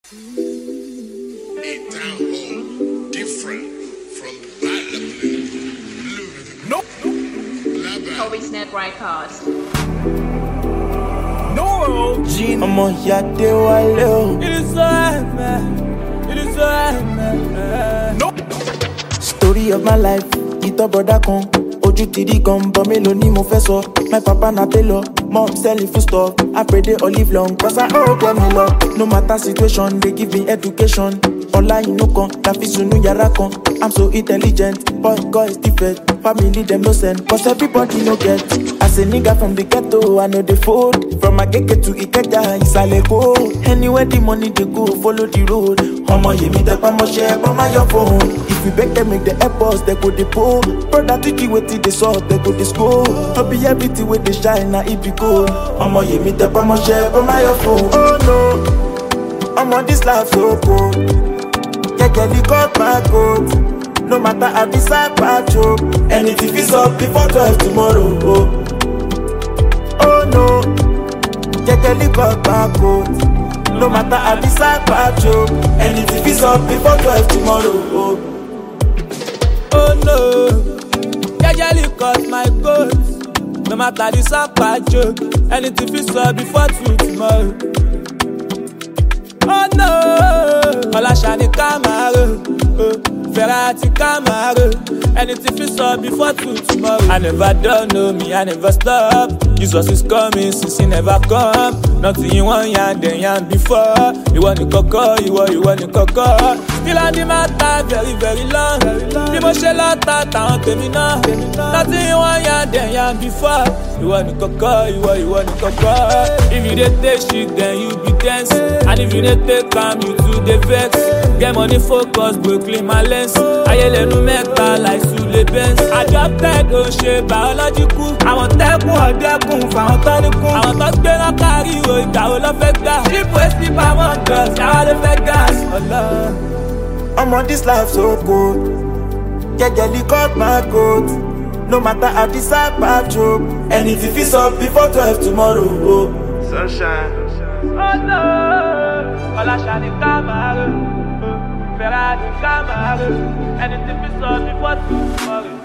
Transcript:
A town hall different from Nope. Toby's Net Records. No, Gene. I'm on Yade Wale. It is so hard, man. It is so hard, man. Nope. Story of my life, ito brother kan. Ojú ti rí gan, but mélòó ni mo fẹ́ sọ. My papa na tailor, mom selling food stuff. I pray they all live long, cause I all get me love. No matter situation, they give me education. Ọlá inú kan, la fi sunu yàrá kan. I'm so intelligent, but God is different. Family them no send, cause everybody no get. As a nigga from the ghetto, I know the fold. From Agege to Ikeja, Ìsàlẹ̀ Èkó. Anywhere the money they go, follow the road. Ọmọ yèmí tẹpá mọ́ṣẹ́, mama your phone. If you beg them make the airports, they go the pull. Brother Twiki wetin dey sup, they go the school. No be everything wey dey shine, na it be gold. Ọmọ yèmí tẹpá mọ́ṣẹ́, mama your phone. Oh no, ọmọ this life so cold. Kekeli cut my coat. No matter how this I choke. Anything is up before 12 tomorrow. Oh no, Kekeli cut my coat. No matter how this I choke. Anything is up before 12 tomorrow. Oh no, Kekeli cut my coat. No matter the sapa joke. Anything is up before 2 tomorrow. Oh no, Ọláṣadé Camaro, Ferrari Camaro. Anything feels up before 2 tomorrow. I never don't know me, I never stop. Jesus is coming since he never come. Nothing you want, yan then yan before. You want the coco, you want the coco. Still on the matter, very, very long. Bí mo ṣe lọ́ta, táwọn tèmi náà. Nothing you want, yan then yan before. You want the coco, you want the coco. If you dey take shit, then you be dense. And if you dey take calm, you too dey vex. Get money focus, bro, clean my lens. Ayẹlẹ́nu mẹ́ta like Sule Benz. Adopted ò ṣe biological. Àwọn tẹ́kùn ọ̀dẹ́kùn fáwọn tọ́níkùn. Àwọn tó gbé náà kárí o, ìgbà wo ló fẹ́ gbà? Ship wey sleep among girls, yàrá ló fẹ́ gas. I'm on this life so cold. Kekeli cut my coat. No matter how this I choke. Anything feels up before 12 tomorrow. Sunshine. Oh no, Ọláṣadé Camaro, Ferrari Camaro. Anything feels up before 2 tomorrow.